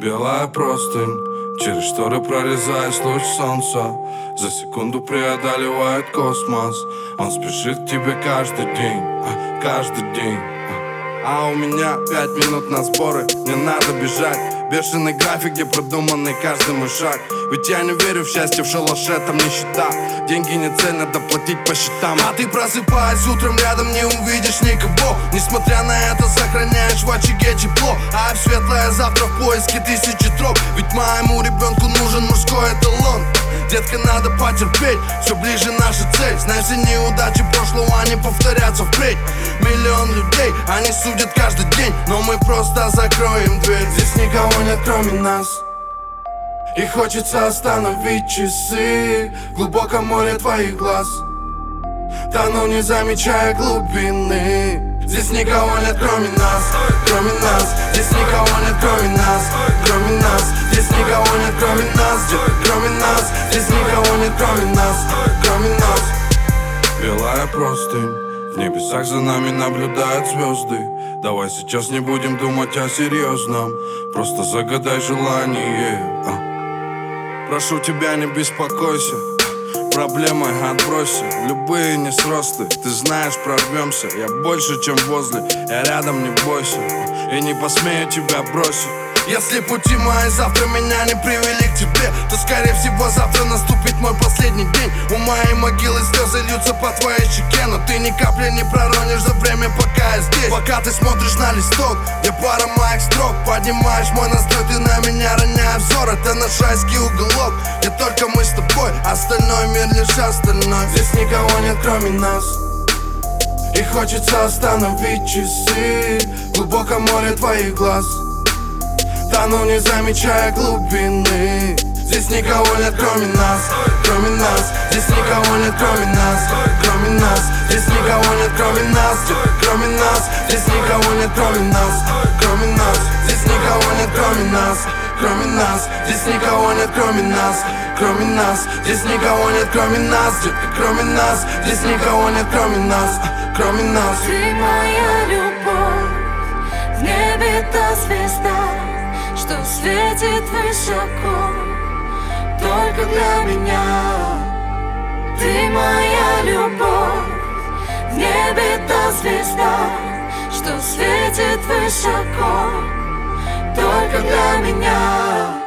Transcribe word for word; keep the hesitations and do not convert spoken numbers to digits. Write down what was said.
Белая простынь, через шторы прорезаясь луч солнца, за секунду преодолевает космос. Он спешит к тебе каждый день, а, каждый день. А у меня пять минут на сборы, не надо бежать. Бешеный график, где продуманный каждый мой шаг. Ведь я не верю в счастье в шалаше, там нищета. Деньги не цель, надо платить по счетам. А ты просыпаясь утром, рядом не увидишь никого. Несмотря на это, сохраняешь в очаге тепло. А в светлое завтра в поиске тысячи троп. Ведь моему ребенку нужен мужской эталон. Детка, надо потерпеть, все ближе наша цель. Знай, все неудачи прошлого, они повторятся впредь. Миллион людей, они судят каждый день, но мы просто закроем дверь. Здесь никого нет, кроме нас. И хочется остановить часы в глубоком море твоих глаз. Тону, не замечая глубины. Здесь никого нет, кроме нас, кроме нас. Здесь никого нет, кроме нас, кроме нас. Здесь никого нет, кроме нас, кроме нас. Здесь никого нет, кроме нас, кроме нас. Белая простынь, в небесах за нами наблюдают звезды. Давай сейчас не будем думать о серьезном, просто загадай желание, а. Прошу тебя, не беспокойся, проблемы отбросим, любые несросты. Ты знаешь, прорвемся, я больше, чем возле. Я рядом, не бойся, и не посмею тебя бросить. Если пути мои завтра меня не привели к тебе, то скорее всего завтра наступит мой последний день. У моей могилы слезы льются по твоей щеке, но ты ни капли не проронишь за время, пока я здесь. Пока ты смотришь на листок, где пара моих строк, поднимаешь мой настрой, ты на меня роняя взор. Это наш райский уголок, где только мы с тобой, остальной мир лишь остальной. Здесь никого нет, кроме нас. И хочется остановить часы в глубоком море твоих глаз. Тону, не замечая глубины. Здесь никого нет, кроме нас, кроме нас. Здесь никого нет, кроме нас, кроме нас. Здесь никого нет, кроме нас, кроме нас. Здесь никого нет, кроме нас, кроме нас. Здесь никого нет, кроме нас, кроме нас. Здесь никого нет, кроме нас, кроме нас. Здесь никого нет, кроме нас, кроме нас. Здесь никого нет, кроме нас, кроме нас. Ты моя любовь, в небе та звезда, что светит высоко только для меня. Ты моя любовь, в небе та звезда, что светит высоко только для меня.